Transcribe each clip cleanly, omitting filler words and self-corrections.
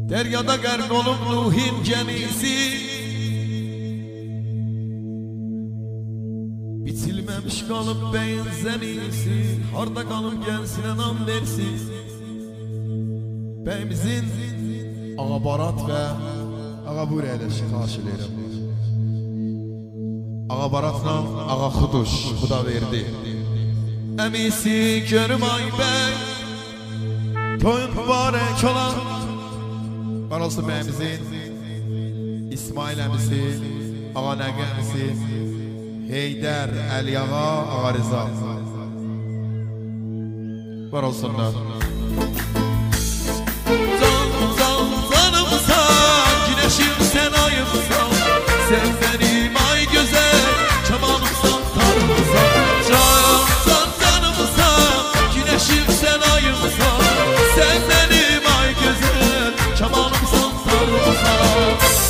Deryada gərq olub ruhin gemisi, biçilməmiş qalıb bəyin zəmisi. Harda qalıb gəlsin anam versin. Bəyimizin Ağa Barat və Ağa Buyur əyləşin, xahiş edirəm. Ağa Baratla Ağa Xuduş Xuda verdi. Əmisi görüm ay bəy, toyun mübarək olan. Var olsun bəyimizin İsmail əmisi, Ağa Nəqi əmisi, Heydər, Əli Ağa, Ağa Rıza. Var olsunlar. Canımsan, güneşim sen ayımsan, sen benim ay güzel, çabalımsan tarımsan. Canımsan, güneşim sen ayımsan, sen benim ay güzel, çabalımsan tarımsan.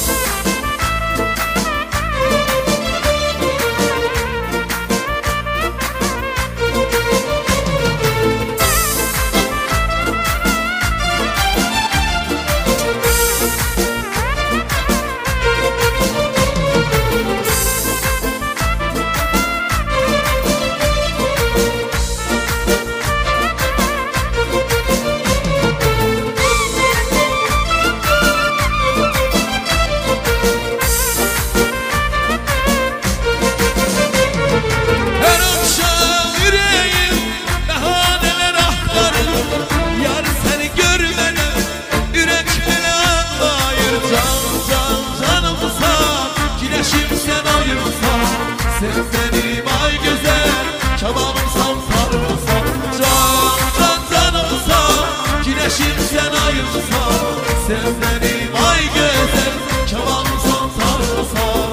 Sen benim ay güzel, çabalımsan sarımsan. Canımsan, güneşim sen ayımsan, sen benim ay güzel, çabalımsan sarımsan.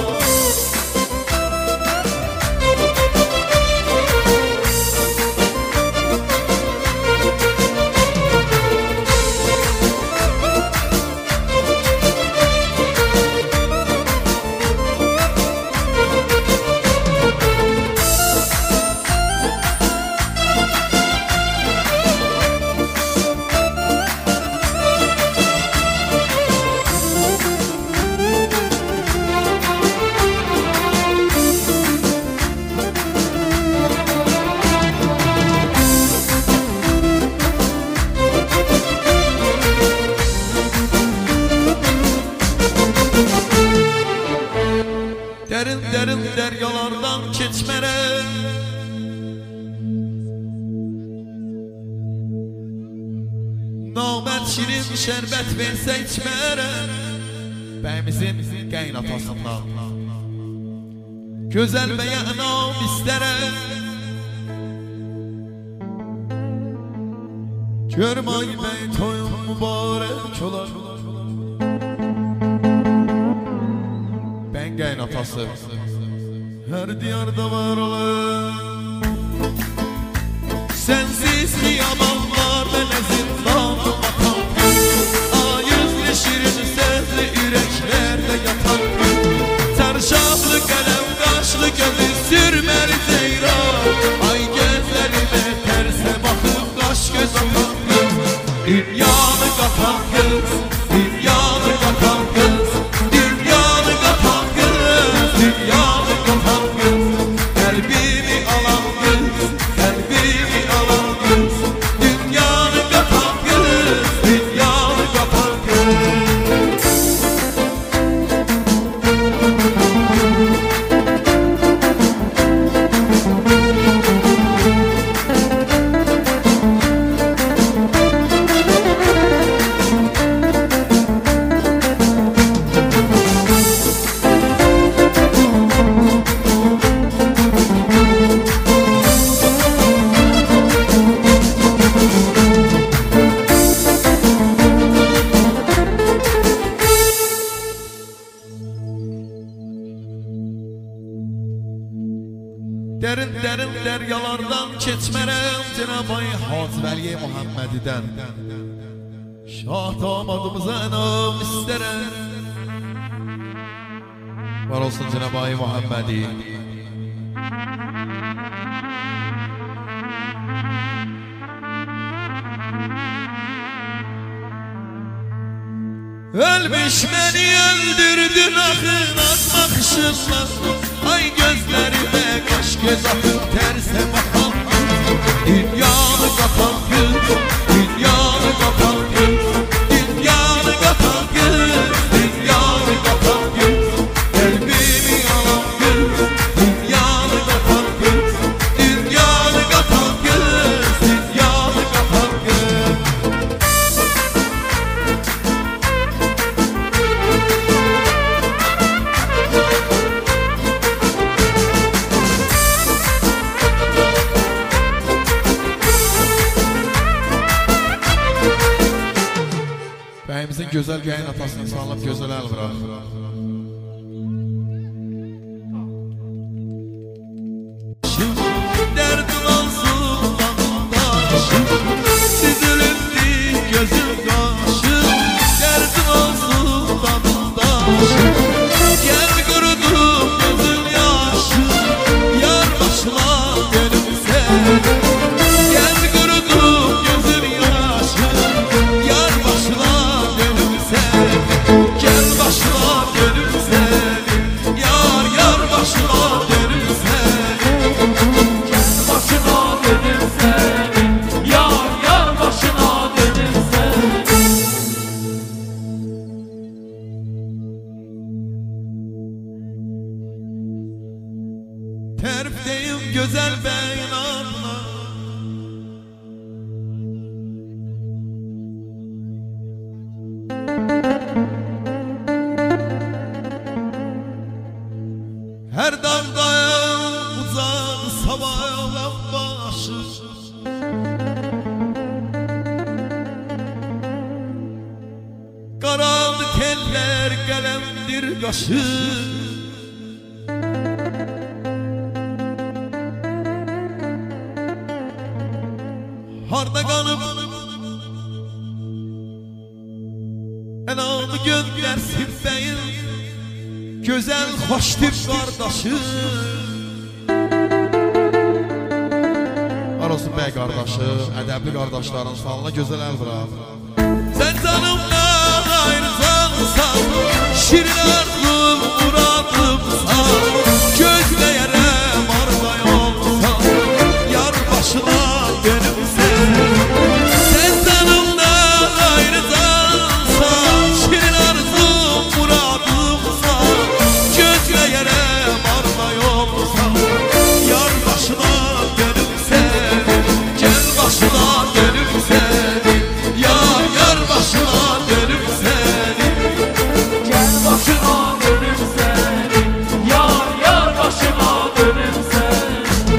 Derin derin deryalardan keçmərəm, namərd şirin şərbət versə içmərəm. Bəyimizin qeynatasından gözəl bəyə inam istərəm. Görüm ay bəy toyun mübarək olar. Bəngəyin atası hər diyarda var olan. Sensiz xiyabanlar mənə zindanı batan gün, ayızlı şirin sözlü ürəklərdə yatan gün. Çarşaflı qələm qaşlı gözü sürməli ceyran, ay gözlərimə tərsə baxıb qaş göz atan gün. Dünyanı qatan qız, dünyanı qatan qız, dünyanı qatan qız, dünyanı qatan qız. Qəlbimi alan qız, qəlbimi alan qız, dünyanı qatan qız, dünyanı qatan qız. Derin derin deryalardan keçmərəm, Cenab-ı Hacı Vəli Muhammedidən. Şah damadımıza inam istərəm. Var olsun Cenab-ı Muhammedi. Ölmüş beni öldürdün akın bakışınla. Ay gözlerime kaş göz akıp terse bakan dünyanı kapan gün, dünyanı kapan gün, dünyanı kapan gün, dünyanı kapan gün, kalbimi alan gün, dünyanı kapan gün, dünyanı kapan gün, dünyanı kapan gün. Bəyimizin gözəl gəyin atasını sağlab gözəl əl bırak. Dərdim olsun damdaşım, düzülündü gözüm qaşım. Dərdim olsun damdaşım, gəl qurudum gözüm yaşım. Yar başına gönüm səni, gəl qurudum gözüm yaşım. Yar başına gel başına gönül seni, yar yar başına gönül seni. Gel başına gönül seni, yar yar başına gönül seni. Terfteyim güzel beyin abla, her dağdayım uzak sabahla başı. Karanlık eller kalemdir kaşı. Harda kanıp enamı göndersin beyin, güzel hoş tip kardeşim. Var olsun bey kardeşi, ədəbli kardeşlerin salına güzel el bırak. Sen canımdan ayrısansan, şirin arzum muradımsan, gözleyerem arda yolsan, yar başına gönül seni. Sen canımdan ayrısansan, şirin arzum muradımsan, gözleyerem arda yolsan, yar başına gönül seni. Gel başına gönül seni, yar yar başına gönül seni. Gel başına gönül seni, yar yar başına gönül seni.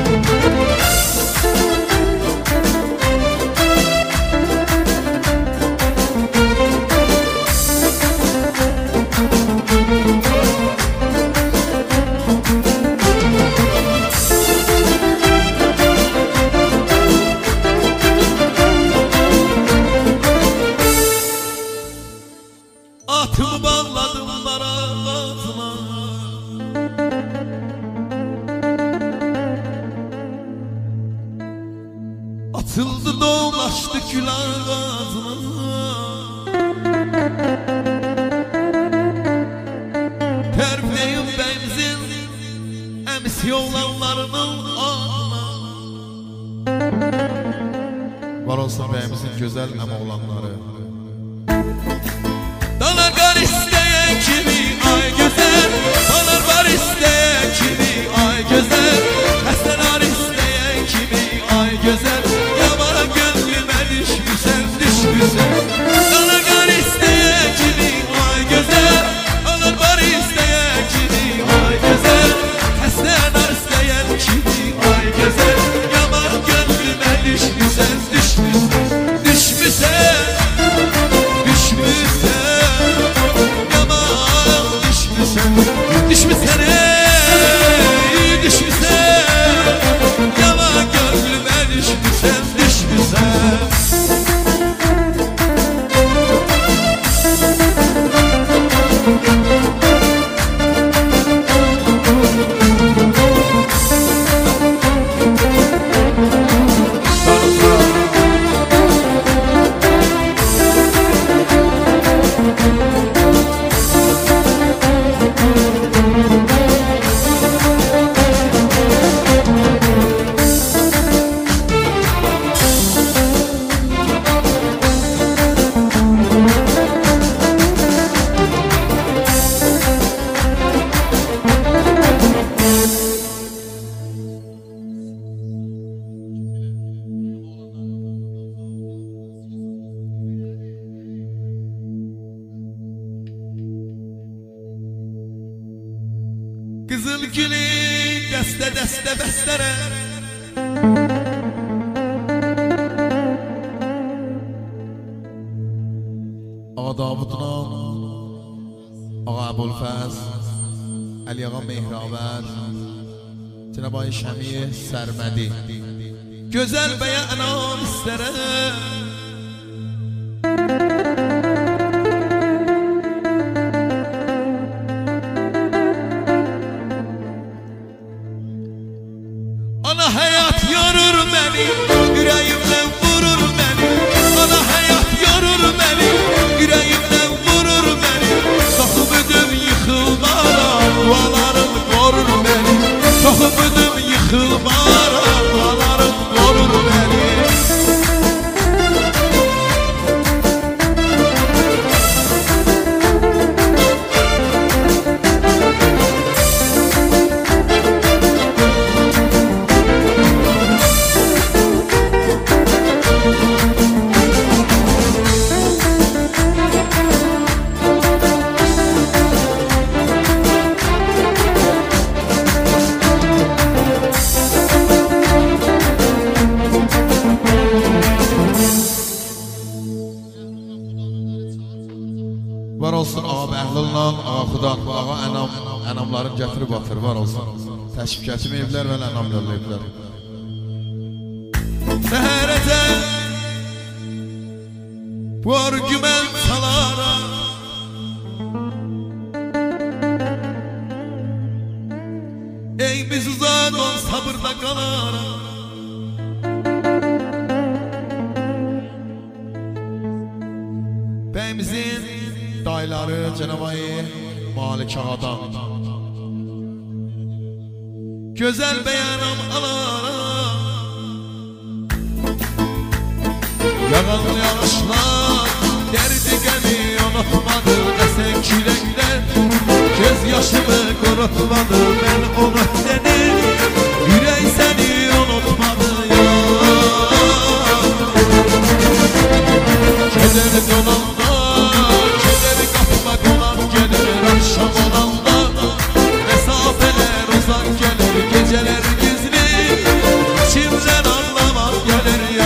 Atımı bağladım barakatına, atıldı dolaştı kül ağzına. Terfleyim benzin emsi olanlarının ağına. Var olsun bəyimizin güzel əmə olanları. Dalar var isteyen kimi ay güzel, dalar var isteyen kimi ay güzel, hastalar isteyen kimi ay güzel, yamana gönlüme düşmüşsen düşmüşsen. Dalar var isteyen kimi ay güzel, dalar var isteyen kimi ay güzel, hastalar isteyen kimi ay güzel, yamana gönlüme düşmüşsen düşmüşsen, düşmüşsen. Kızıl gülün dəstə dəstə bəstərə Ağa Davudla Ağa Əbulfəz Əli Ağa Mehrabər Cənab Ay Şəmi Sərmədi Gözəl bəyə ənam istərə Ana həyat yorur məni, ürəyimdən vurur məni Ana həyat yorur məni, ürəyimdən vurur məni Toxum ödüm yıxılmaram, dualarım qorur məni Toxum ödüm yıxılmaram, dualarım qorur məni Var olsun ağa Bəhlul'la, ağa Xudan, ağa ənamların gətirib atır, var olsun. Təşvik etməyiblər və ənam yollayıblar. Səhərəcə bu argümən salara Eyimiz uzaq ol, sabırda qalara Bəyimizin dayıları Cənab Ay Malik Ağadan Gözəl bəyanam alara Yağan yağışlar derdi gəmi unutmadı Əsən küləklər göz yaşımı qurutmadı Mən onu dedim ürək səni unutmadı ya Keder dolanda Akşam olanda mesafeler uzak gelir Geceler gizli içimden anlamak gelir ya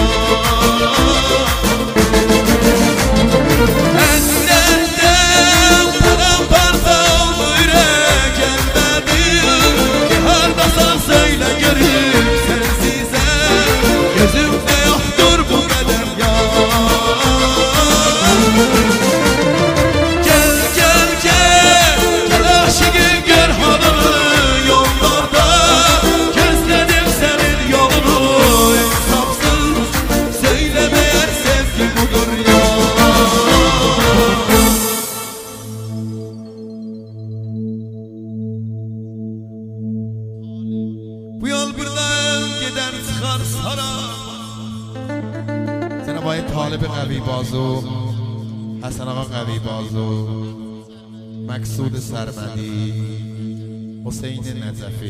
Enslerden paramparça oldu yürek gelmedi Hardasan söyle görüp sensize Gözümde yoktur bu kadar ya Bu yol birden gider çıkar sara Cenab-ı Talib-i Qəvi Bazu Həsən Ağa Qəvi Bazu Məqsud-i Sərmədi Hüseyin-i Nəcəfi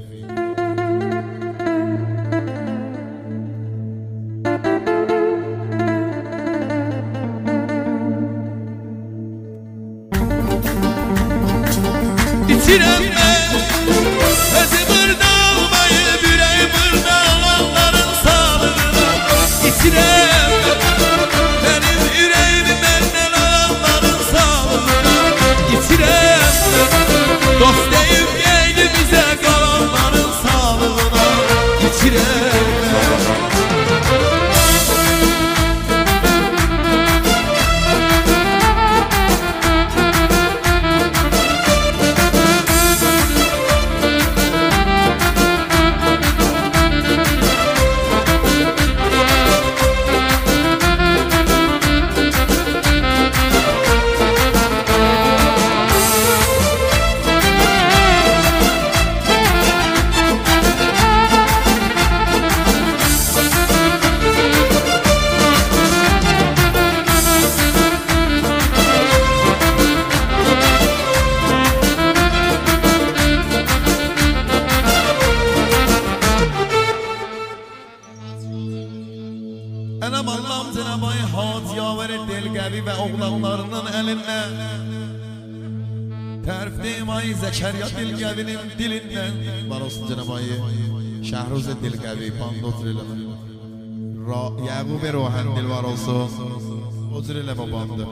İçirəm mən özü burada olmayıb ürəyim burada olanların sağlığına İçirəm benim ürəyimi məndən olanların sağlığına İçirəm dost deyib geydi bizə qalanların sağlığına İçirəm Ənəm Allahım Cenab-ı Hacı Yaver Delqəvi və oğlanlarının əlinə Tərifdeyim ayı Zəkərya Dilqəvinin dilindən. Var olsun canım ayı. Şəhruz Dilqəvi band otur eləmə. Yəqub Rohan dil var olsun. Otur eləmə bandı.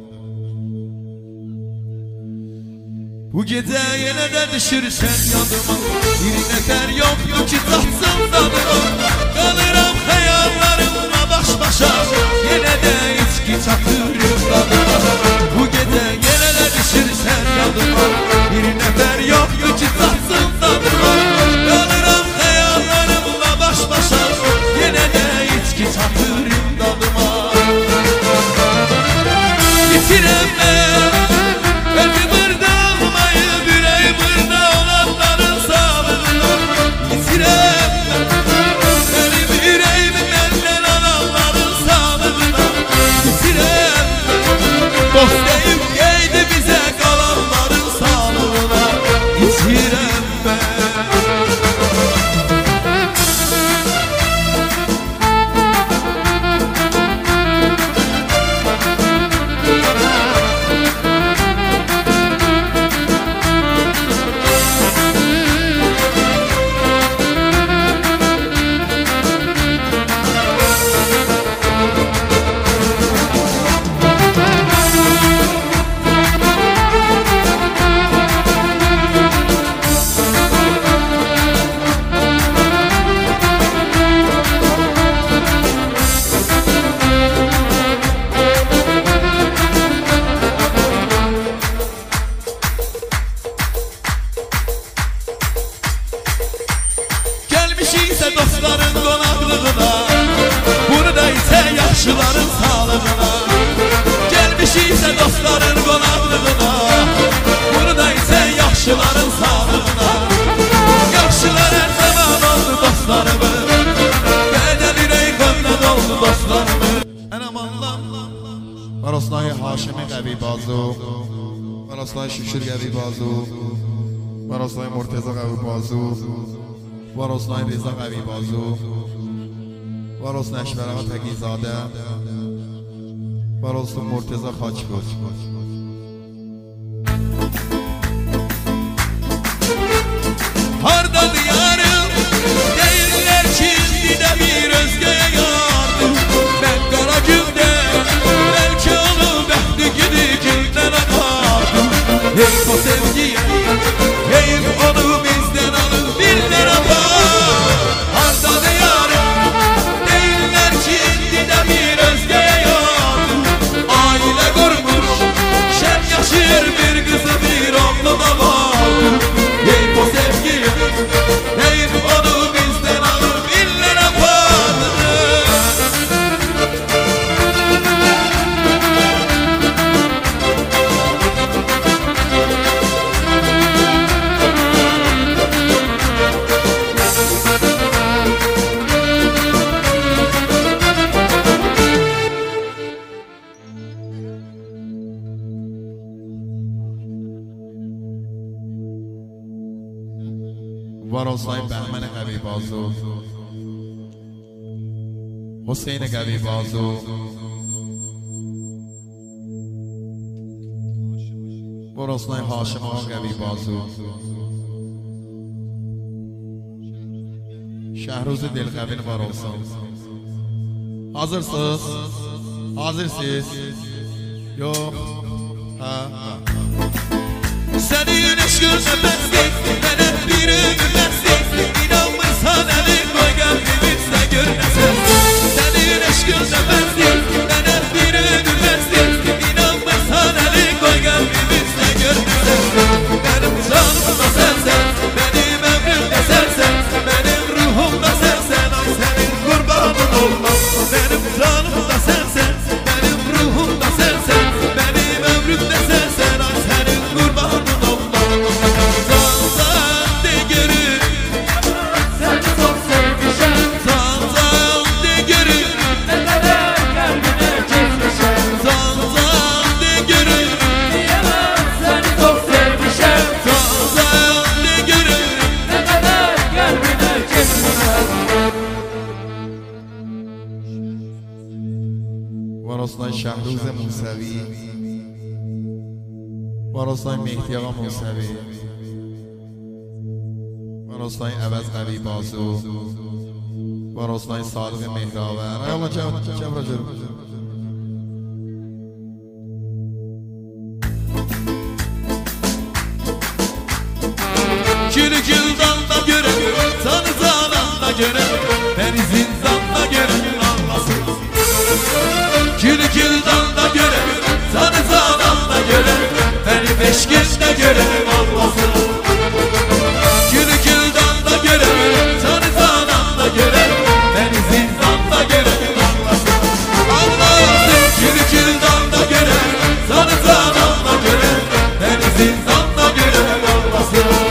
Bu gecə yenə də düşürsən yadıma. Bir nəfər yoxdur ki tatsın dadıma. Qalıram xəyallarımla baş başa. Yenə də içki çatırım dadıma. Bu gecə yenə də düşürsən yadıma. Bir nəfər yoxdur ki tatsın dadıma. Qalıram xəyallarımla baş başa. Yenə də içki çatırım dadıma. Bitirəm mən özü burada olmayı, yüreği burada olanların sağlığına. Bitirəm mən benim yüreğimi benden alanların sağlığına. Bitirəm mən dost deyip geydi bize kalanların sağlığına. Bitirəm mən. Gelmişiksə dostların qonaqlığına, burada isə yaxşıların sağlığına. Gelmişiksə dostların qonaqlığına, burada isə yaxşıların sağlığına. Yaxşılar hər zaman oldu dostlarımız, bədəl ürək qanla doldu dostlarımız. Ənəm Allahım var olsun Haşimi Qəvi Bazı, var olsun Şükür Qəvi Bazı, var olsun Murteza Qəvi Bazı, var olsun Reza Qəvi Bazı, var olsun Əşvər Ağa Təqizadə, var olsun Murteza Xaçqoç. Hardadır yarım, deyirlər ki didə bir özgəyə yardım. Mən qara gündə, bəlkə onu bəxti gidi gündən apardım. Heyf o sevgiyə, heyf onu bizdən alır birlər apar. Hardadır yarım, deyirlər ki didə bir özgəyə yardım. Ailə qurmuş, şən yaşır bir qızı bir oğlu da vardır. Heyf o sevgiyə, heyf onu bizdən alır birlər apardır. Var olsun Bəhmən Qəvi Bazı, Hüseyn Qəvi Bazı, var olsun Haşim Ağa Qəvi Bazı, Şəhruz Dilqəvin var olsun. Hazırsınız? Hazırsınız? Yox. Ha. Senin eşkınla beslik, ben hep bir ümürsek. İnanmırsan elin koy gönlümüzde görmesin. Senin eşkınla beslik, ben hep bir ümürsek. İnanmırsan elin koy gönlümüzde görmesin. Benim canım da sensen, benim ömrüm de sensen, benim ruhum da sensen. Ay senin kurbanın olmaz. Benim canım da sensen, benim ruhum da sensen, benim ömrüm de sensen. Ay senin kurbanın olmaz. Zanzan de görür, Seni çok sevmişim, zanzan de görür, ne kadar kalbine çizmişim. zanzan de görür, Diyemem seni çok sevmişim, zanzan de görür. ne kadar kalbine çizmişim. Var olsun Şəhruz Musavi, و راستای مهدی آقا موسوی و راستای عوض قوی بازو و راستای صادق مهراور الله چم راجر Gül güldanla göre, tanı zananla göre, beni zindanla göre anlasın. Gül güldanla göre, tanı zananla göre, beni peşkeşle göre anlasın. Gül güldanla göre, tanı zananla göre, beni zindanla göre anlasın. Anlasın. Gül güldanla göre, tanı zananla göre, beni zindanla göre anlasın.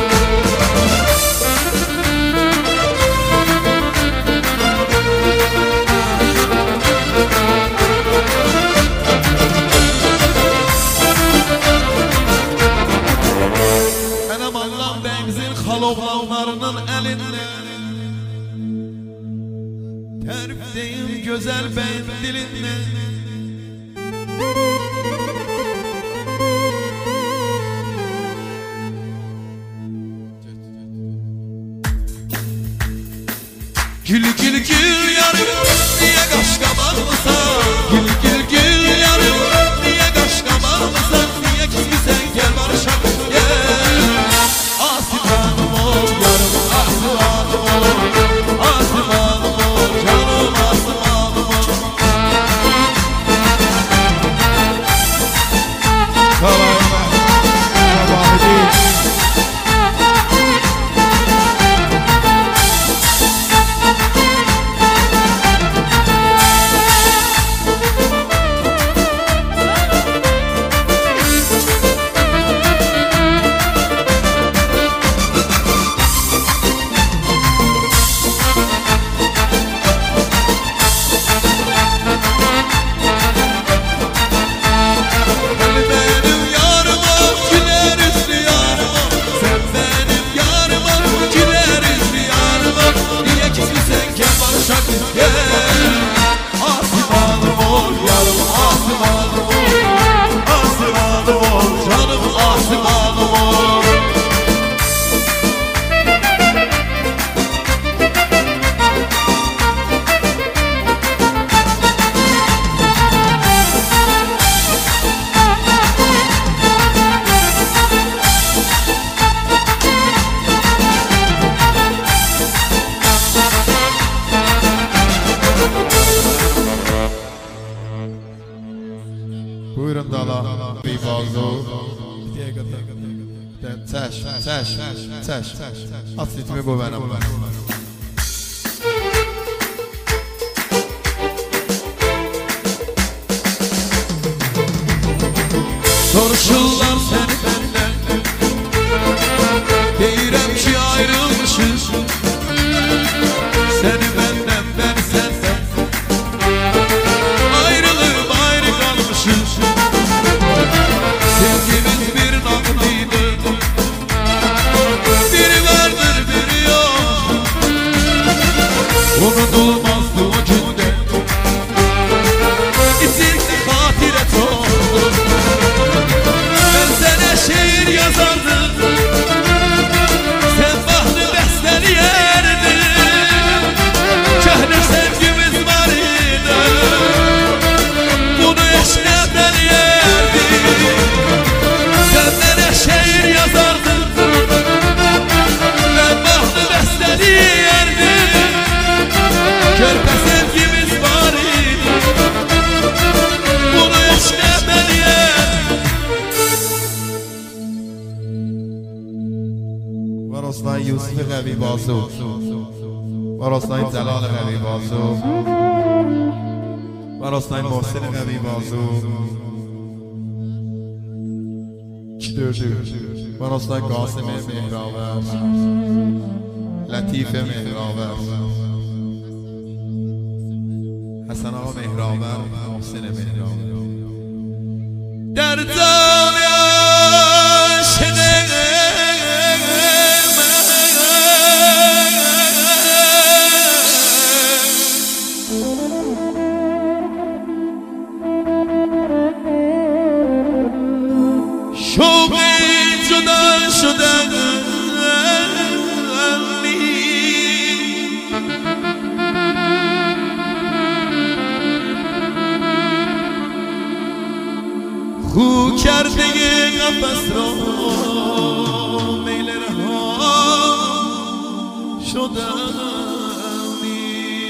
Xalovlarının əlindən tərifdəyim gözəl bəyin dilindən Gül gül gül yarım niyə qaşqabaqlısan Gül gül gül yarım niyə qaşqabaqlısan Niyə küsmüsən gəl barışaq gəl Asimanım ol yarım asimanım ol Asimanım ol canım asimanım ol Sabahı değil Buyurun dala bir bazu Çəş At ritmi bu benim Soruşurlar seni benden Deyirəm ki ayrılmışız Seni benden ben senden Ayrılıp ayrı kalmışız Sevgimiz bir nağdıydı Biri vardır biri yok Unutulmazdı o günde İçimde hatire çok Ben sana şiir yazardım Sen bahtı besteliyerdin Köhne sevgimiz var idi Bunu eşlerden yerdin Sen bana şiir yazardın Ben bahtı besteliyerdin Körpe sevgimiz var idi Bunu eşlerden yerdin و راستای یوسف قوی بازو و راستای جلال قوی بازو و راستای محسن قوی بازو و راستای قاسم مهراور لطیف مهراور حسن آقا مهراور محسن مهراور در جان عاشق شوق خو کرده قفس را میل رها شدمی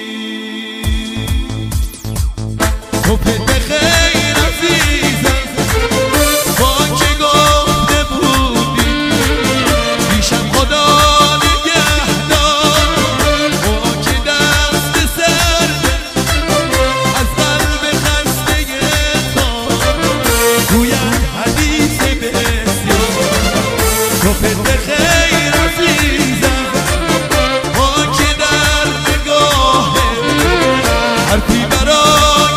تو پده خیر عزیزم با که گفته بودی پیشم خدا نگهدار با که دست سرده از قلب خسته تا گوید حدیث بسیار تو پده خیر عزیزم با که در نگاه حرفی برای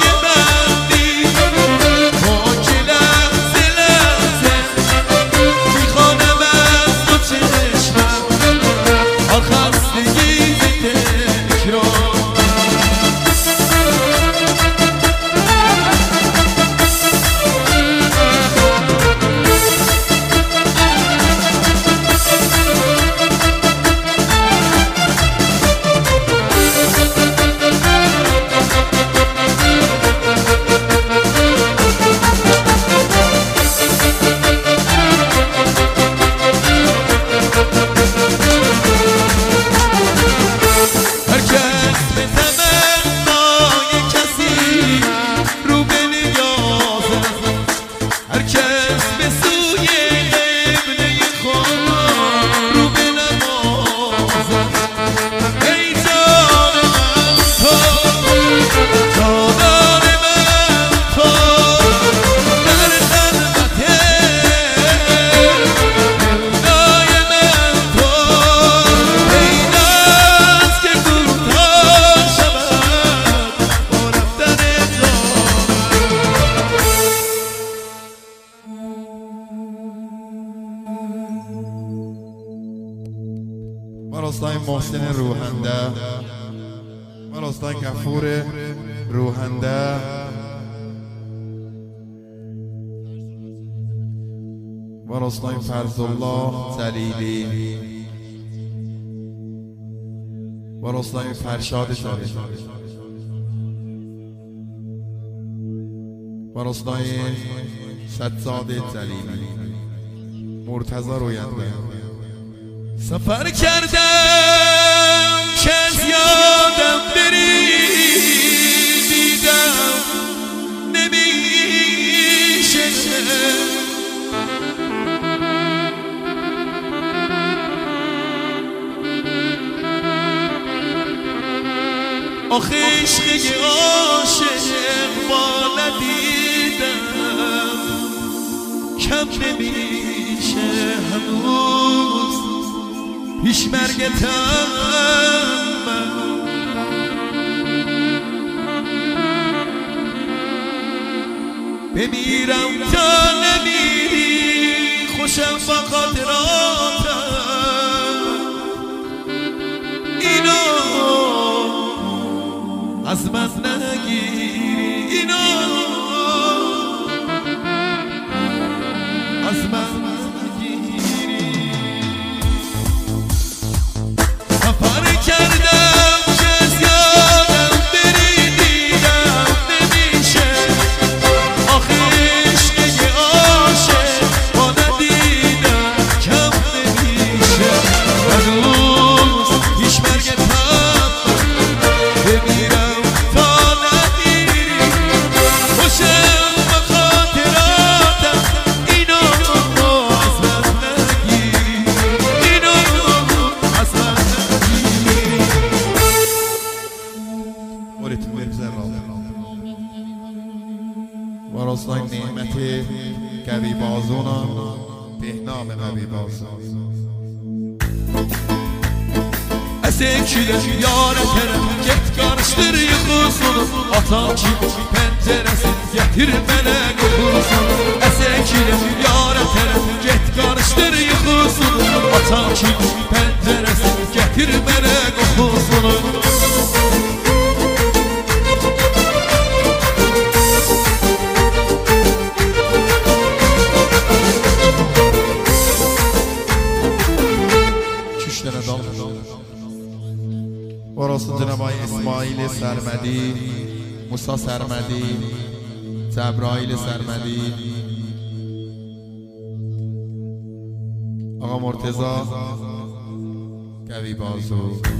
راستای محسن روحنده و راستای غفور روحنده و راستای فرزالله جلیلی و راستای فرشاد جلیلی و راستای سجاد جلیلی مرتضی روینده سفر کردم که از یادم بری دیدم نمیشه آخه عشق عاشق با ندیدم کم نمیشه هنوز پیش مرگتم بمیرم تا نمیری خوشم با خاطراتم اینو از من نگیری اینو از من کردم که از یادم بری دیدم نمیشه آخه عشق عاشق با ندیدم کم نمیشه هنوز پیش مرگتم بمیرم تا نمیری خوشم با خاطراتم اینو از من نگیری اینو از من و راستای نعمت قوی بازونان بهنام قوی بازون از ekili yaratırım get karıştır yıkılsın atan kim penceresin getirmene kokulsun az ekili yaratırım get karıştır yıkılsın atan kim penceresin getirmene kokulsun و راست جناب اسماعیل سرمدی، موسی سرمدی، جبرائیل سرمدی آقا مرتضی قوی بازو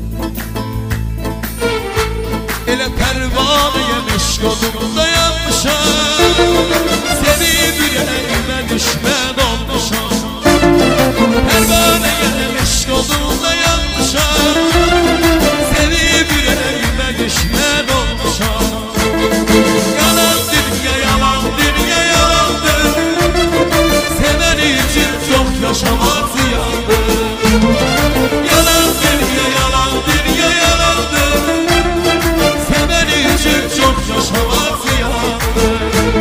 Elə pərvanəyə meşq olub dayanmışam Sevib ürəyimə düşmən olmuşam Pərvanəyə meşq olub dayanmışam Sevib ürəyimə düşmən olmuşam Yalandır ya yalandır ya yalandır Sevən üçün çox yaşamaq ziyandır Yalandır ya yalandır ya yalandır çok yaşamak ziyandır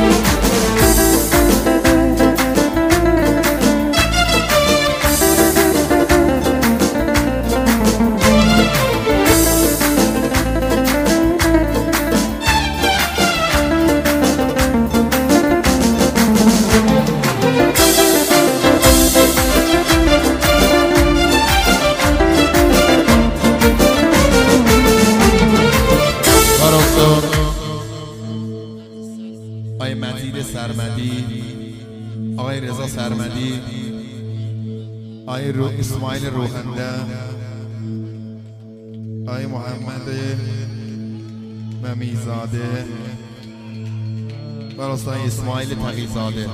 آقای مجید سرمدی آقای رضا سرمدی آقای اسماعیل روحنده آقای محمد ممیزاده و آقای اسماعیل تقیزاده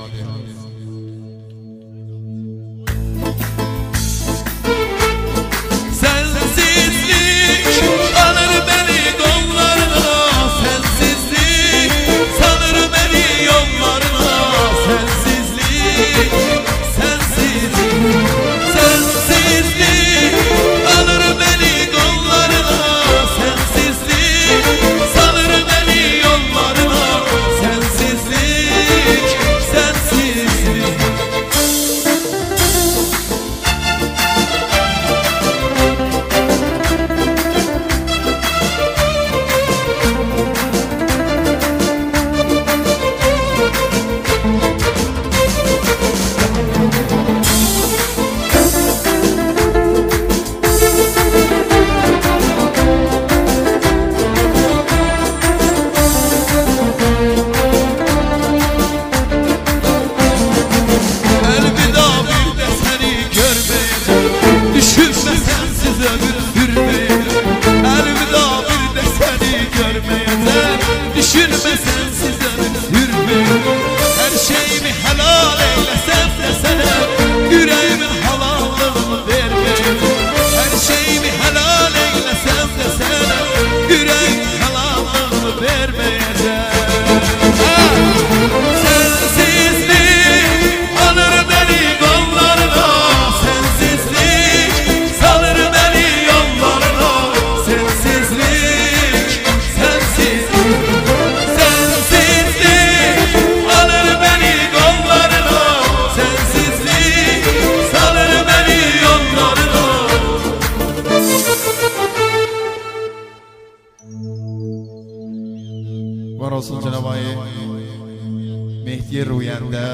و رسول جناب آقای مهدی روینده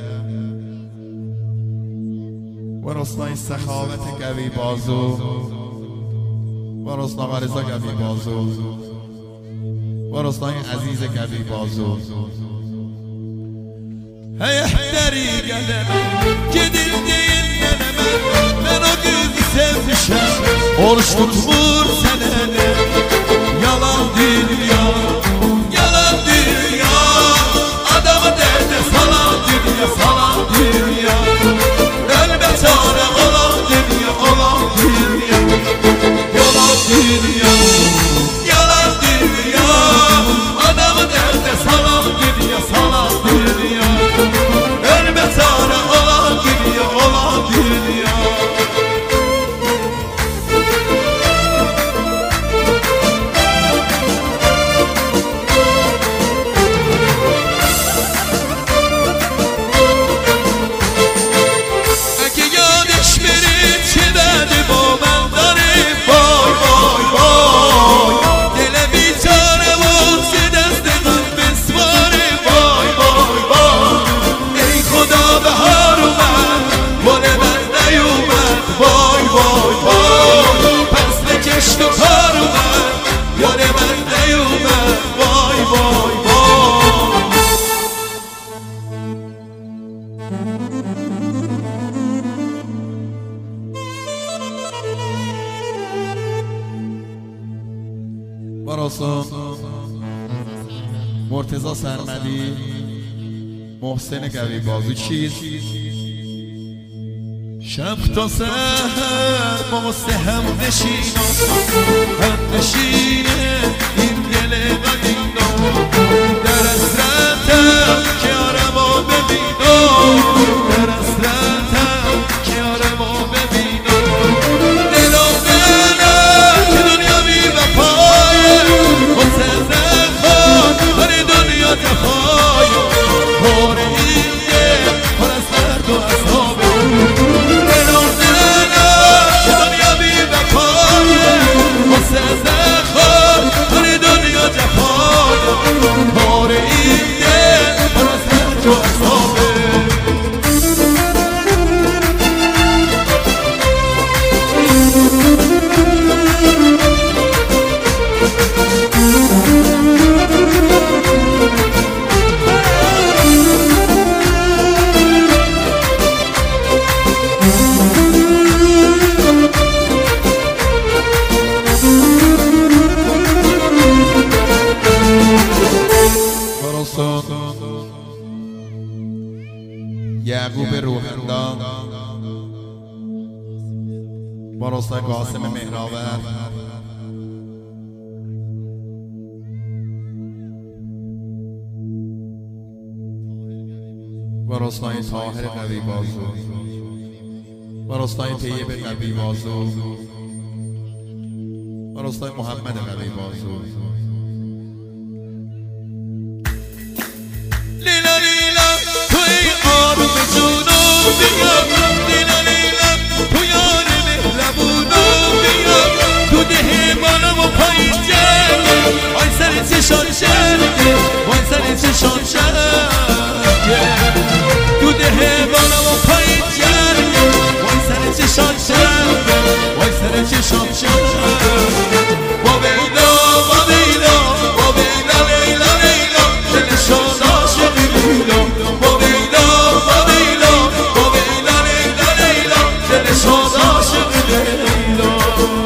و رسول سخاوت قوی بازو و رسول آقا رضا قوی بازو و رسول عزیز قوی بازو Hey ehteri gelemem Gedil değil gelemem Ben o kızı sevmişem Oruç tutmur senene Yalan dünya Yalan dünya Adamı derde salan dünya Salan dünya Ölme çare olan dünya Olan dünya Yalan dünya Yalan dünya Adamı derde salan dünya Salan dünya Ölme çare olan dünya Olan dünya براسون مرتضی سرمدی، محسن قوی بازو چیز شب تا سحر ما هم نشینم هم نشینه این دل قدیمم در حسرتم که آرمو ببینم در حسرتم که آرمو ببینم دلم دلم که دنیا بی وفایه واسه زخم بری دنیا جفایه بار این دل پر از درد و عذابه بار این دل پر از درد و عذابه یعقوب روحندان با راستای قاسم مهرآور با راستای طاهر قوی بازو با راستای طیب قوی بازو با راستای محمد قوی بازو لیلا لیلا توی آروم جونم بیا لیلا لیلا تو یار مهربونم بیا تو ده بالم و پایین جنگه وای سر چشان شنگه وای سر چشان شنگه تو ده بالم و پایین جنگه وای سر چشان شنگه وای سر چشان شنگه با بیلا با بیلا با بیلا لیلا لیلا دلشان عاشق لیلا با بیلا با بیلا با بیلا لیلا لیلا دلشان عاشق لیلا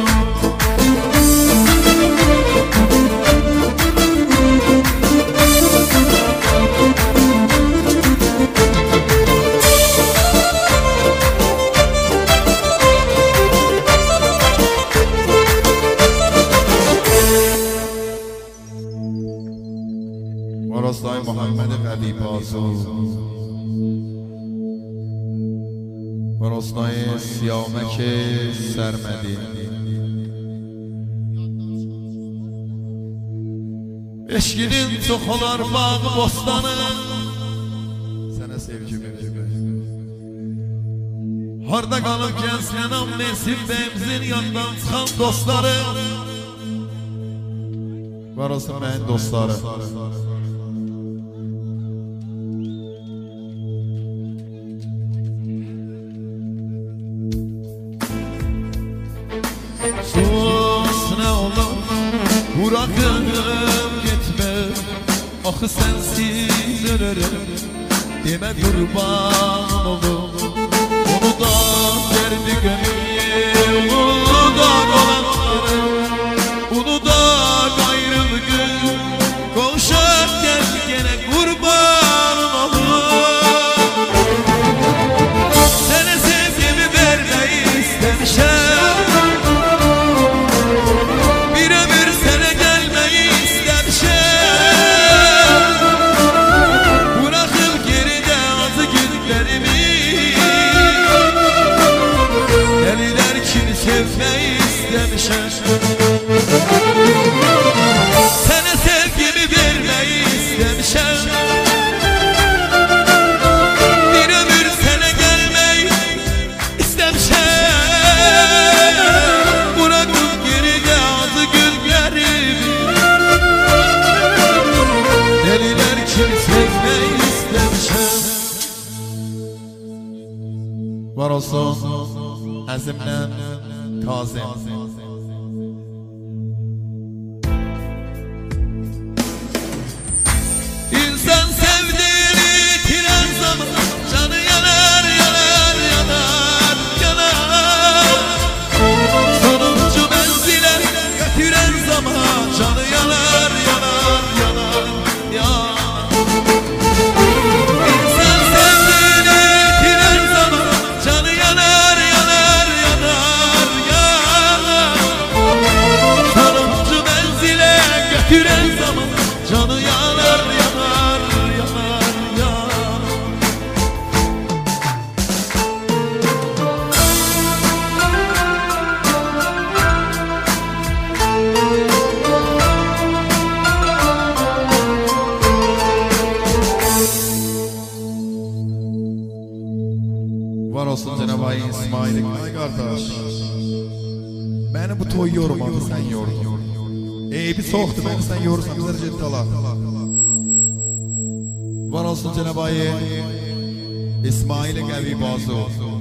راستای محمد قوی بازو و راستای سیامک سرمدی eşkinin toxular bağ bostanı sənə sevgi verir harda qalıb gənclənəm Nesib bəyimizin yandan çıxan dostları var olsun mənim dostları sus nə olur bırakım gitme axı sensiz ölürüm demə qurban olum onu da derdi gönül onu da qalanları onu da gayrılgı qovuşarkən yenə qurban olum sənə sevgimi verməyi istəmişəm Sənə sevgimi verməyi istəmişəm Bir ömür sənə gəlmək istəmişəm Bırakıb geridə acı günlərimi Dəlilər kimi sevmək istəmişəm Var olsun əzimdən Kazım İnsan sevdiğini itiren zaman canı yanar yanar yanar yanar Sonuncu menzile götüren zaman canı yanar Var olsun Cenab-ı Ay İsmail'in. Ay kardeş. Beni bu toy yormadı, sen yordun. Bir soğuktu, beni sen yorursan bizler ciddi ala. Var olsun Cenab-ı Ay İsmail'in evi bazı.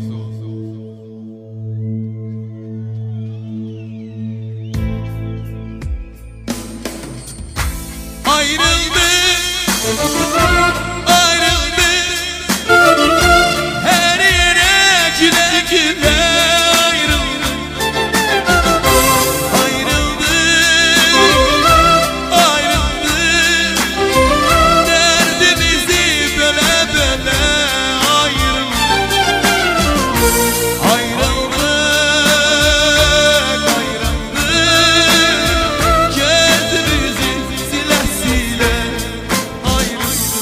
Ayrıldı, ayrıldı, her yere güle güle ayrıldı. Ayrıldı, ayrıldı, derdimizi böle böle ayrıldı. Ayrıldı, ayrıldı, gözümüzü sile sile ayrıldı.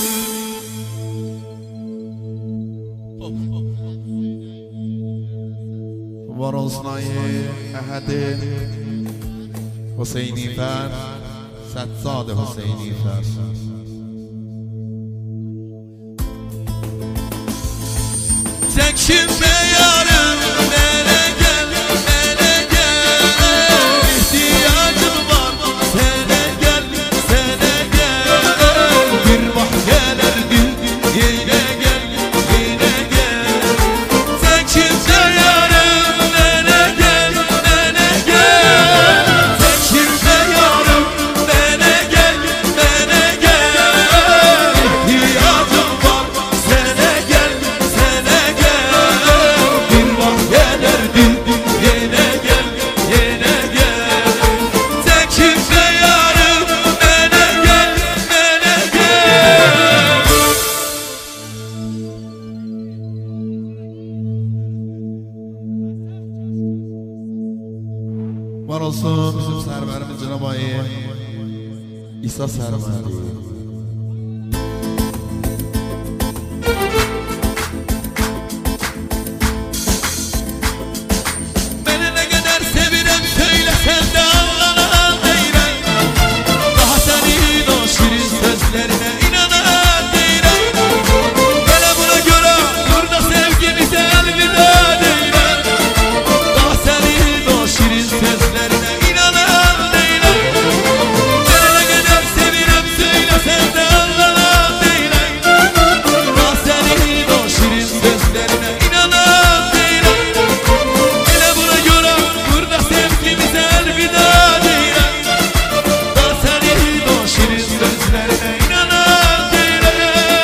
Var olsun ayı Ehadi Hüseyin'i fer Səccad Hüseyin'i fer. Çekinme yarım, bana gel, bana gel. İhtiyacım var, sana gel, sana gel. Bir bak gelerdin, yine gel, yine gel. Çekinme yarım, bana gel, bana gel. Çekinme yarım, bana gel, bana gel. İhtiyacım var, sana gel, sana gel. Bir bak gelerdin, yine gel, yine gel. Çekinme yarım, bana gel, bana gel. Var olsun bizim serverimiz Cenab-ı Ay İsa serveri. Beni ne kadar sevirem söylesen de anlanan değilim. Daha senin o şirin sözlerine inanan değilim. Hele buna göre burada sevgimize elveda değilim. Daha senin o şirin sözlerine inanan değilim. Beni ne kadar sevirem söylesen de anlanan değilim. Daha senin o şirin sözlerine inanan değilim. Hele buna göre burada sevgimize elveda değilim. Daha senin o şirin sözlerine inanan değilim.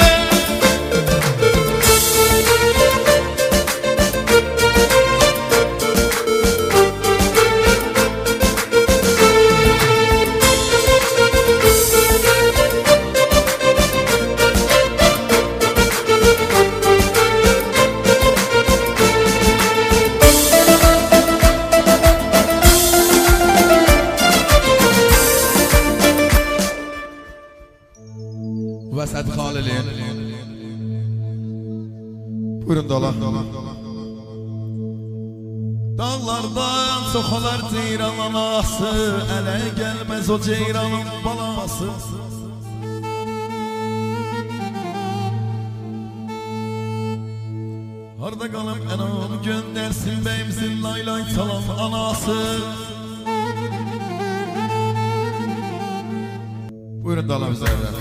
Vəsət Xalilin. Buyurun dola. Dağlardan soxalar ceyran anası, ələ gəlməz o ceyranın balası. Harda qalıb ənam göndərsin bəyimizin laylay çalan anası. Buyurun dola bizlərdən.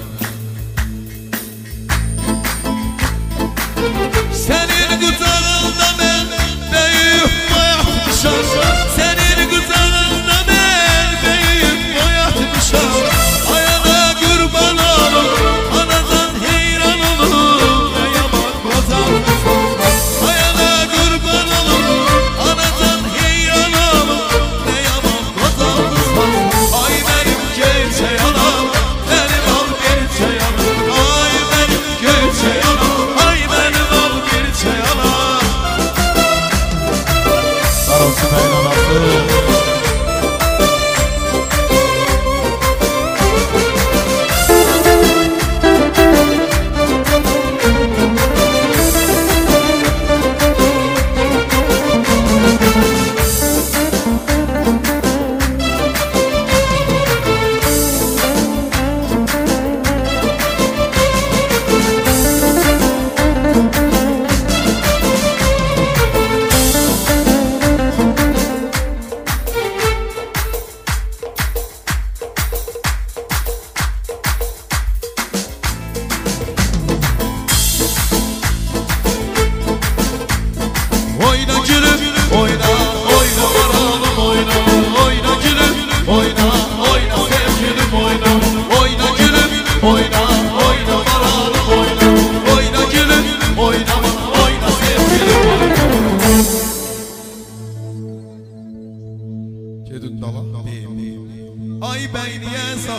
Senin kucağında ben büyük bayatmışam. Senin kucağında ben büyük bayatmışam. Ayağına kurban olun, anadan heyran olun. Ne yaman kozalmışam. Ayağına kurban olun, anadan heyran olun. Ne yaman kozalmışam. Ay benim gerçek anam, benim al gerçek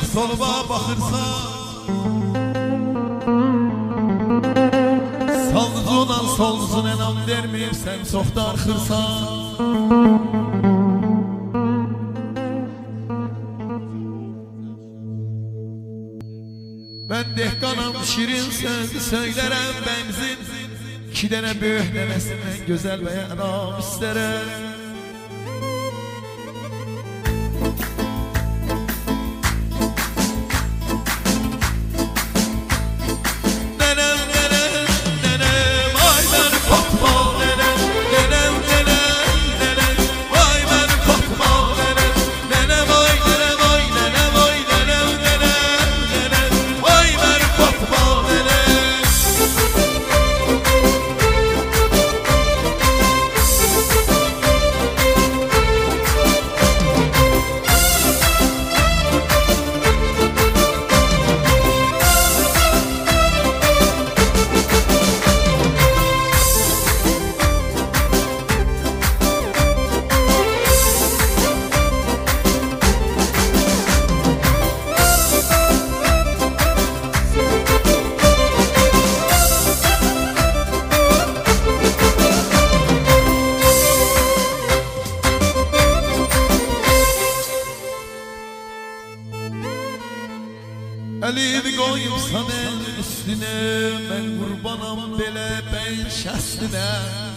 soluma baxırsan Saldızından soluzun enam vermeyip sen çox darxırsan Ben dehqanam şirin sözdü söylərəm benzin İki dənə böyük nənəsindən gözəl bəyanam istərəm Elini koyup sana üstüne Ben kurbanam bele ben şəstinə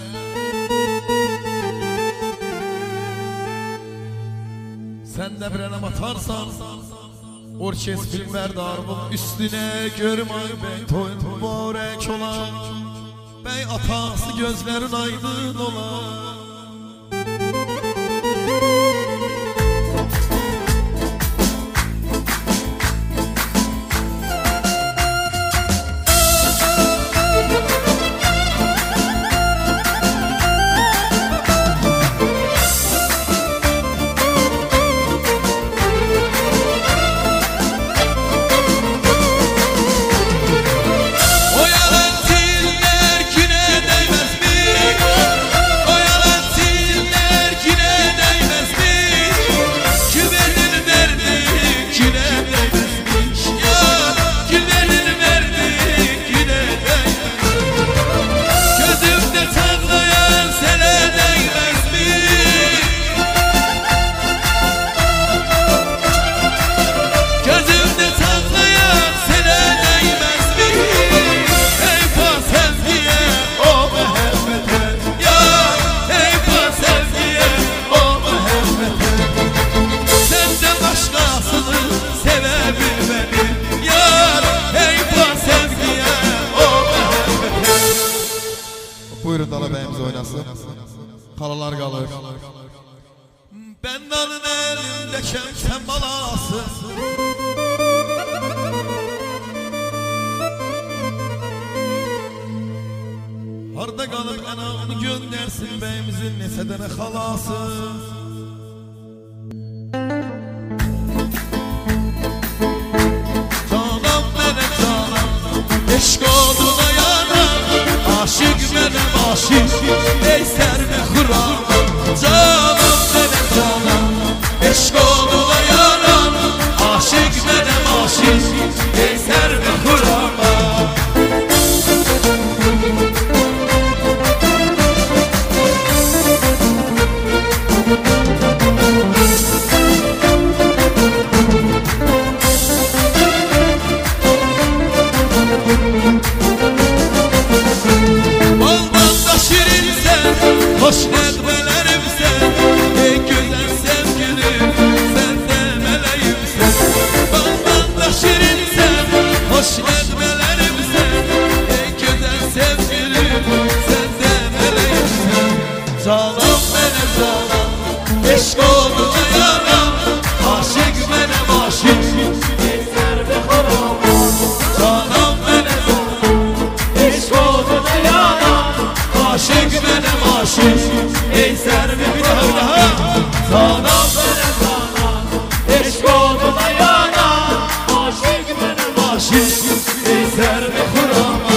Sen de bir anam atarsan Orkestrin merdarımın üstüne Görmay bey toyun mübarek ola Bey atası gözlerin aydın ola Buyurun Dala bəyimiz oynasın Qalalar qalır Ben dalın elindəkəm sən balası Harda qalıb ənağını göndərsin bəyimizin neçə dənə xalası Canam mənə canam eşq oduna yanam Aşık mənəm aşık ey sərvə xuram Canam mənəm canam eşq oduna yanam Aşık mənəm aşık ey sərvə xuram Hoş nedvelerimsen, ey güzel sevgilim, sen de meleğimsen. Baldan da şirinsen, hoş nedvelerimsen, ey güzel sevgilim, sen de meleğimsen. Canım benim canım, eşk oduna yanam, aşık benim aşık, ey serve xoram. Canım benim canım, eşk oduna yanam, aşık benim aşık. Ey servi bir daha Zanam benim zanam eşk oduna yanam Aşık benim aşık ey servi xurama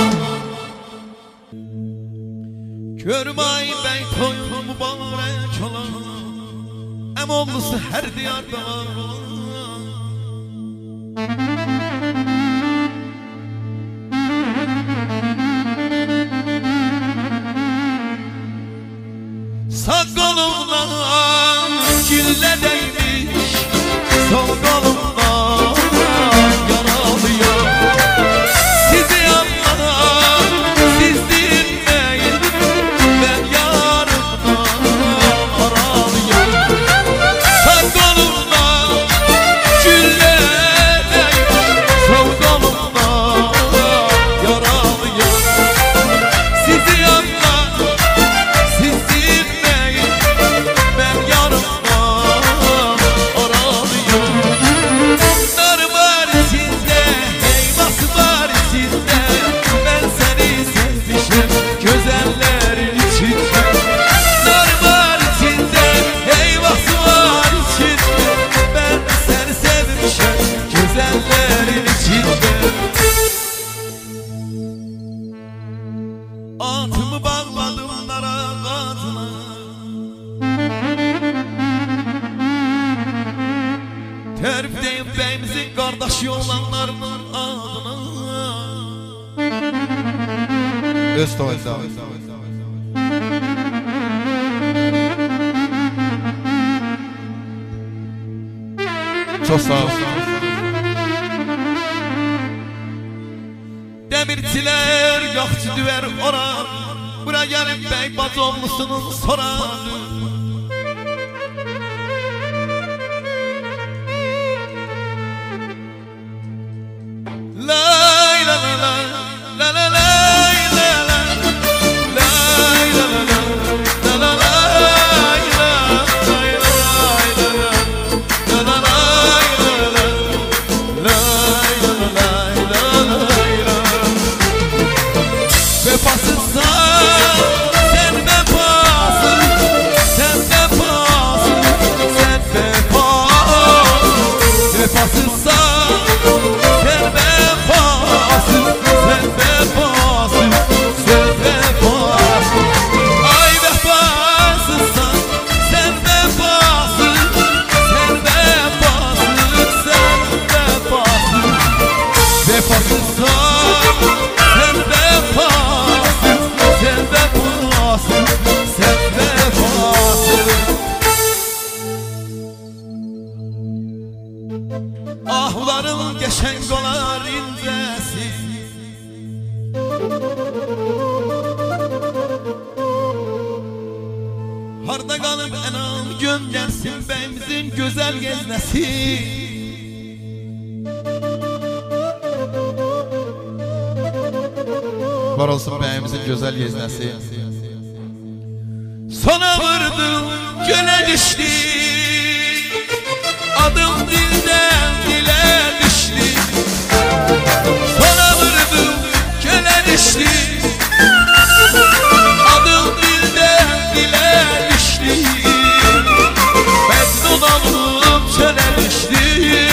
Görmay bey toyun mübarek olan Em ollusu her diyarda var Sağ kolumdan gülle değmiş, sol kolumdan yaralıyor. Sizi anlar, siz dinleyin, ben yarımdan aralıyor. Sağ kolumdan gülle değmiş, sol kolumdan yaralıyor. Sizi anlar, siz dinleyin, ben yarımdan aralıyor. Nar var sizde, eyvası var sizde, ben seni sevmişim güzellerin içinde. Nar var sizde, eyvası var içinde, ben seni sevmişim güzellerin içinde. Atımı bağladım dara ağzına, terifdeyim beyimizin kardeşi olanlarının adına. Östoğuz'da. Çok sağ ol. Demirçiler yakçı düver orar, bura gelin bey bacomlusunun sorar. Lay la la la, la la lay la la, lay la la la, la la lay la, lay la lay la la, la la lay la la, lay la la lay la lay la. Vefasızsan sen vefasız, sen vefasız, sen vefasız. Vefasızsan sen vefasız, sen vefasız, sen vefasız. Ay vefasızsan sen vefasız, sen vefasız, sen vefasız. Vefasızsan sen vefasız, sen vefasız, sen vefasız. Ahlarım geçen kolar incesi, harda kalıp enam göndersin beyimizin güzel geznesi. Var olsun beyimizin güzel geznesi. Sona vurdım göle düştü, adım dilden dile düştü. Sona vurdım göle düştü, adım dilden dile düştü. Mecnun olup çöle düştü,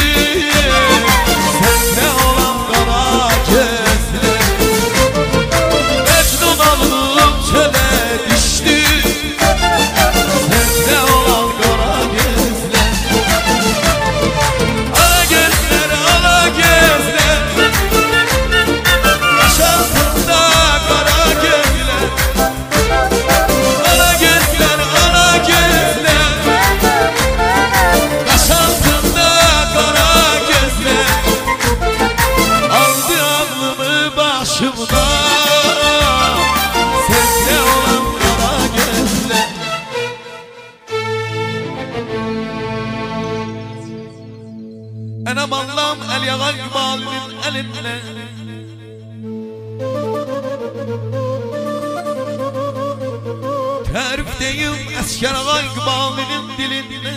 sende olan kara gözler. Mecnun olup çöle düştü, sende olan kara gözler. Ala gözler, ala gözler, yaşantında kara gözler. Ala gözler, ala gözler, yaşantında kara gözler. Aldı aklımı başımdan, sende olan kara gözler. Enam Allah'ım el yagan malinin elinle, terifdeyim esker ağay malinin dilinle.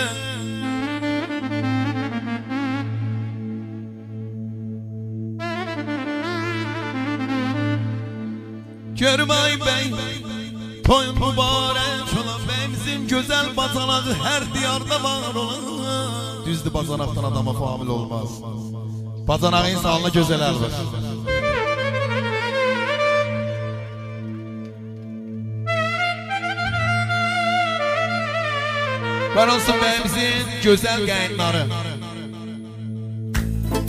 Görmay bey, toyun mübarek olan beyimizin güzel bazanağı her diyarda var olan. Düzdür, bazanaqdan adama famil olmaz. Bazanağın insanına güzel əlbir. Var olsun beyimizin güzel qayınları.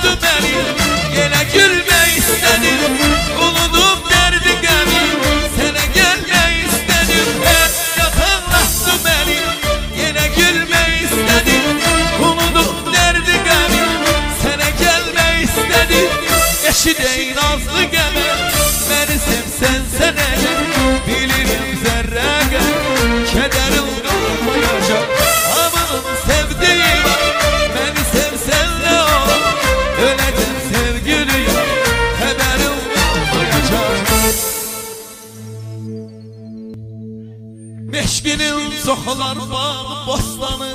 bastı beni. Yine gülmek istedim, unudum derdi gemi. Sana gelmek istedim, hep yatağlattı beni. Yine gülmek istedim, unudum derdi gemi. Sana gelmek istedim, eşideyin nazlı gemi. Beni sevsen sene bilirim zerre gel. Kederim kalmayacak, aman sevdiğim. Beni sevsen ne olur, öleceğim sevgilim. Haberim olmayacak. Meşkinin soxular bağ bostanı.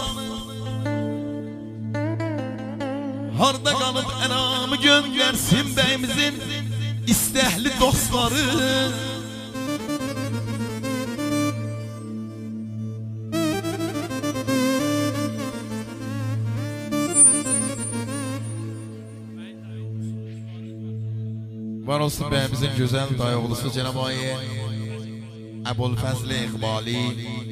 Harda qalıb ənamı göndərsin bəyimizin istəhli dostları. Var olsun bəyimizin gözəl dayıoğlusu Cənab-ı Əbulfəzl İqbali.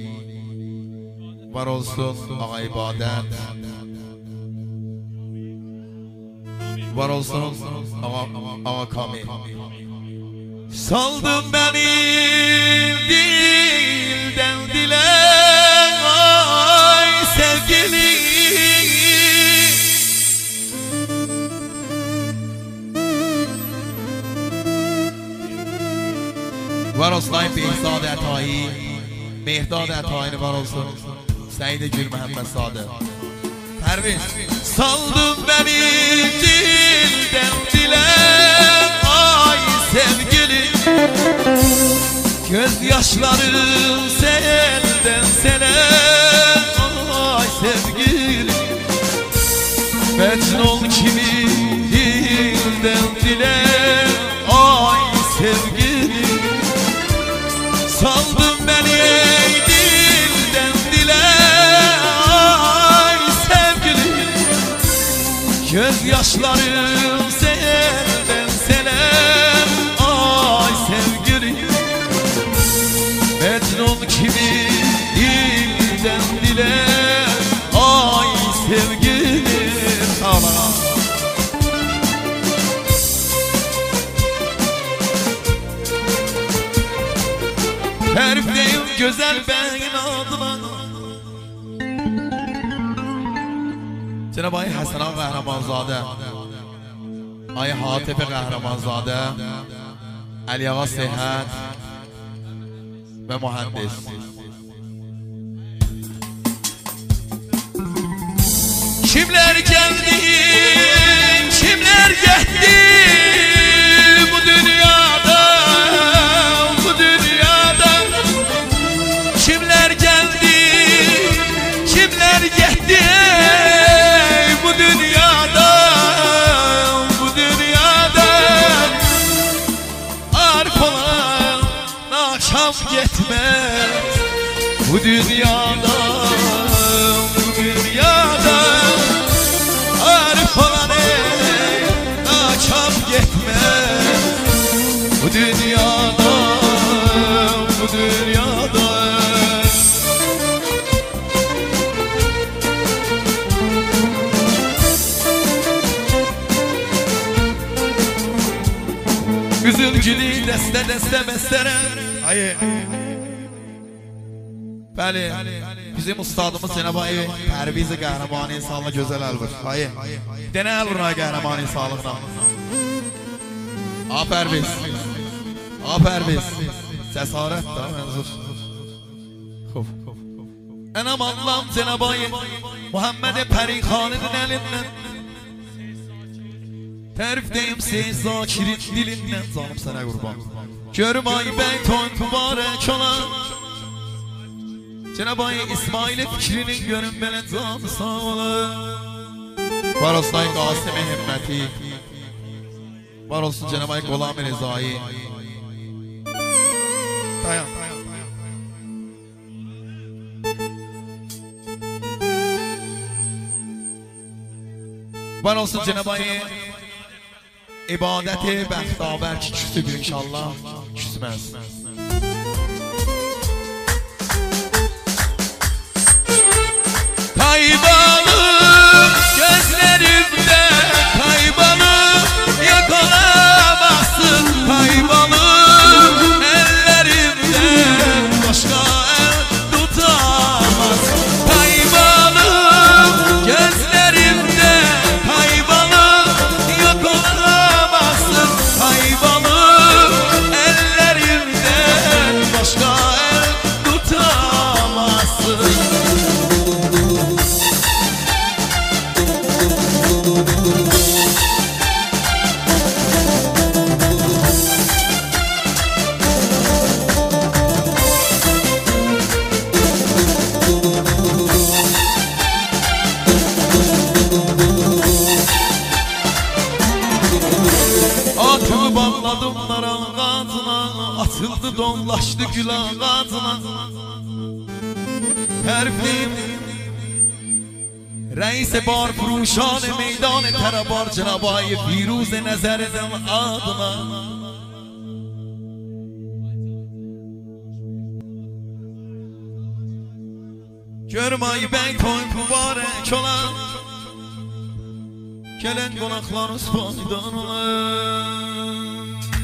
Var olsun Ağa İbadət. Var olsun Ağa Kamil. Saldın beni dilden dile, ay sevgili. Var olsun Ayın Behzad Ətai, Mehdad Ətai'ni var olsun Səyid Gül Məhəmməd Sadə. Pərviz. Saldın beni dilden dile, ay sevgili. Gözyaşlarım selden sele, ay sevgili. Mecnun kimi dilden dile, ay sevgili. Saldın beni dilden dile, ay sevgili. Gözyaşlarım selden sele, ay sevgili. Mecnun kimi dilden dile, ay sevgili. Sağ Herifdeyim güzel beyin adına. Cenab-ı Həsən Ağa Qəhrəmanzadə, Ay Hatip Qəhrəmanzadə, Əli Ağa Sehət və mühəndis. Kimler geldi, kimler gitti bu dünyada, bu dünyada. Kimler geldi, kimler gitti bu dünyada, bu dünyada. Arif olan akşam gitmez bu dünyada, bu dünyada. Arif olan akşam gitmez bu dünyada, bu dünyada. Üzülgülü deste deste bestere. Hayır. Bəli, bizim ustadımız Cenab-ı Pərviz Qəhrəmani insanlı gözəl əlbir. Hayır. Denə əlbir Qəhrəmani sağlıqdan. A Pərviz. A Pərviz. Cəsarət da mənzur. Ənam Allah'ım Cenab-ı Muhammed Pərixaninin əlindən. Tərifdeyim Seyid Zakirin dilindən. Canım sənə qurban. Görüm ay bəy toyun mübarək olan. Cenab-ı İsmail fikrinin görün belə canı sağ ola. Var olsun ay Qasım-ı Himməti. Var olsun Cenab-ı Qolam-ı Rezai. Dayan. Var olsun Cenab-ı İbadət-i bəxtavər ki küsüdür inşallah. Küsməz. Kaybolur gözlerimde, kaybolur Adamlar ağzına atıldı, donlaştı gül ağzına. Tərifliyim Reis bar furuşan meydan Terabar Cenab-ı Firuz Nezar edem adına. Görmeyi beytoy mübarek olan gelen konaklarınız faydan olan.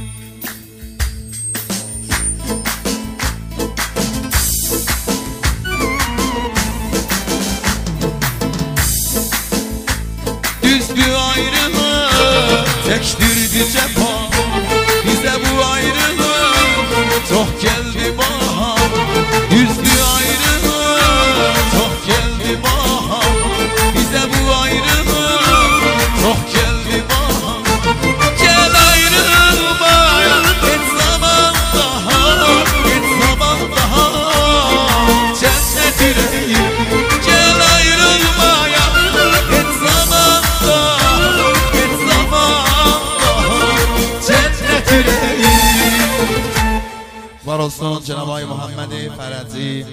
Düzdü ayrılık, tektirdi cefa. Bize bu ayrılık çok geldi bahar. Düzdü ayrılık, çok geldi bahar. Bize bu ayrılık çok geldi bahar. Gel ayrılmaya, hiç zaman daha, hiç zaman daha. Cennet yüreğim, gel ayrılmaya, hiç zaman daha, hiç zaman daha. Cennet yüreğim. Var olsun Cenab-ı Muhammed-i Fereci.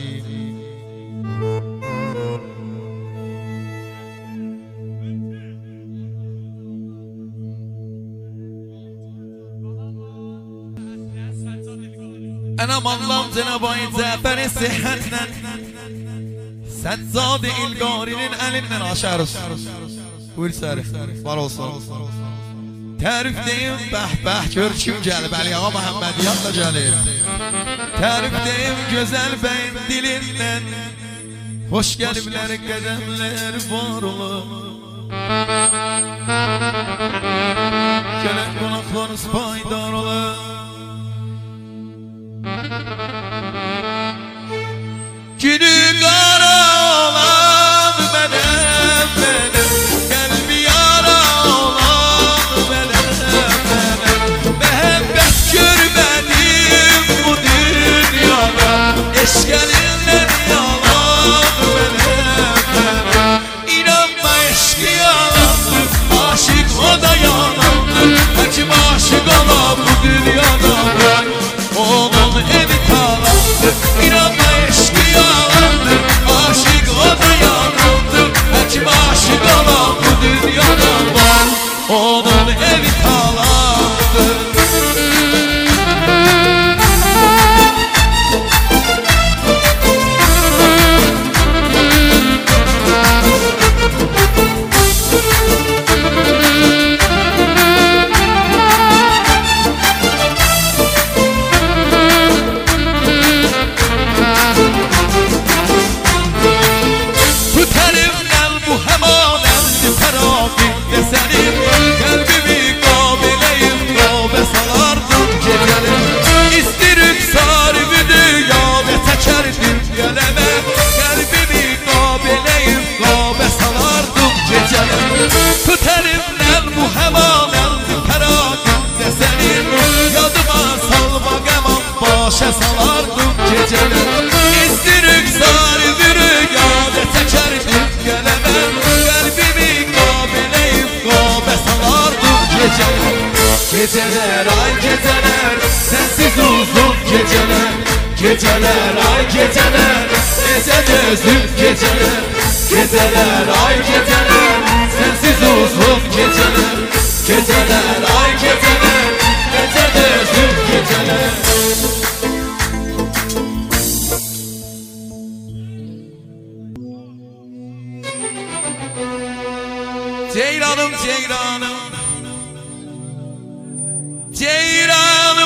Enam Allah'ım Cenab-ı Cafer-i Sıhhat'le Seccad-ı İlgari'nin elinden aşarız. Buyur Sarif, var olsun. Tərifdeyim, bəh-bəh, gör kim gəlib, Əli Ağa Məhəmmədiyyat da gəlib. Tərifdeyim, gözəl bəyin dilindən hoş gəliblər, qədəmlər var olur. Gələn qonaqlarınız paydar olur. Günü qara olan mənəm, qəlbi yara olan mənəm. Məhəbbət görmədim bu dünyada, eşq əlindən yalan mənəm. İnanma eşqi yalandır, aşıq o da yalandır. Həkim aşıq ola bu dünyada, onun evi talandır. İnanma eşqi yalandır, aşıq o da yalandır. Həkim aşıq ola bu dünyada var, onun evi talandır. Salardım geceler, İstirik sardı rüyada tekerdim gelemem. Kalbimi kabileyim kabe salardım geceler. Geceler ay geceler, sensiz uzun geceler. Geceler ay geceler, ece gözüm geceler. Geceler ay geceler, sensiz uzun geceler. Geceler ay geceler, ece gözüm geceler. Ceylanım ceylanım, ceylanım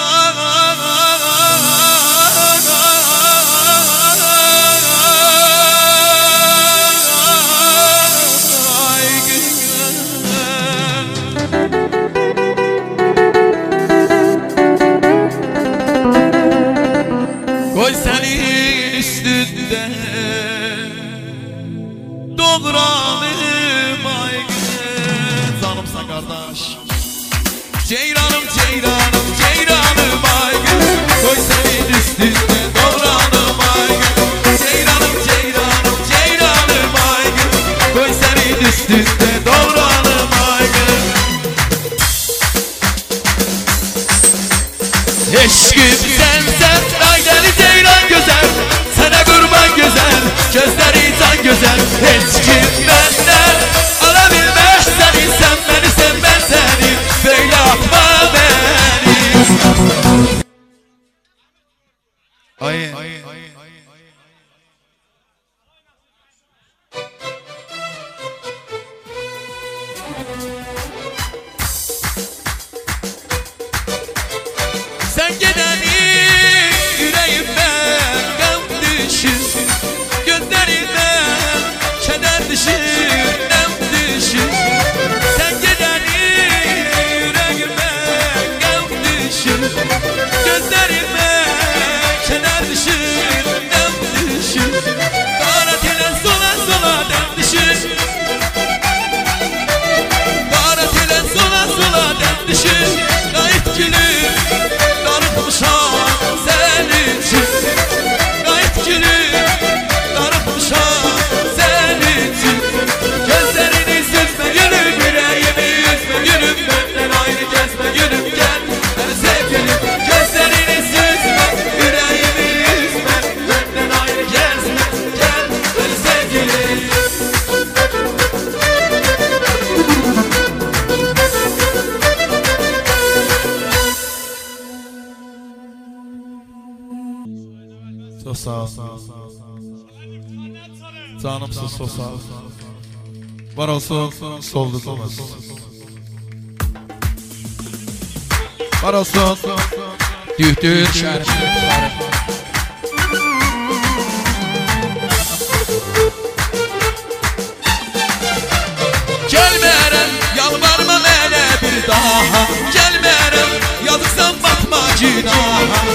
koy senin üstünde doğranım ay gül. Canımsan kardeş. Ceylanım ceylanım ceylanım ay gül, koy senin üstünde doğranım ay gül. Ceylanım ceylanım ceylanım ay gül, koy senin üstünde doğranım ay gül. Eşkim sensen Naydeli ceylan güzel Sana kurban güzel Gözleri can güzel Hiç kim benden alabilmez seni Sen beni sen ben seni Böyle yapma beni Ay. Sen gideni yüreğimden gam düşür Gözlerimden keder düşür nem düşür Sen gideni yüreğimden gam düşür Gözlerimden keder düşür nem düşür Karat ile sola dem düşür Karat ile sola dem düşür Gayet gülüm darıkmışam senin için Gayet gülüm darıkmışam senin için Gözlerini süzme gülüm yüreğimi yüzme gülüm Benden ayrı gezme gülüm gel ben sevgilim Gözlerini süzme yüreğimi yüzme Benden ayrı gezme gel ben sevgilim Çok sağ ol. Canımsın çok sağ ol. Var olsun soldu olmaz. Var olsun dühtür şerif. Gelmərəm, yalvarma mənə bir daha Gelmərəm, yazıqsan batma günaha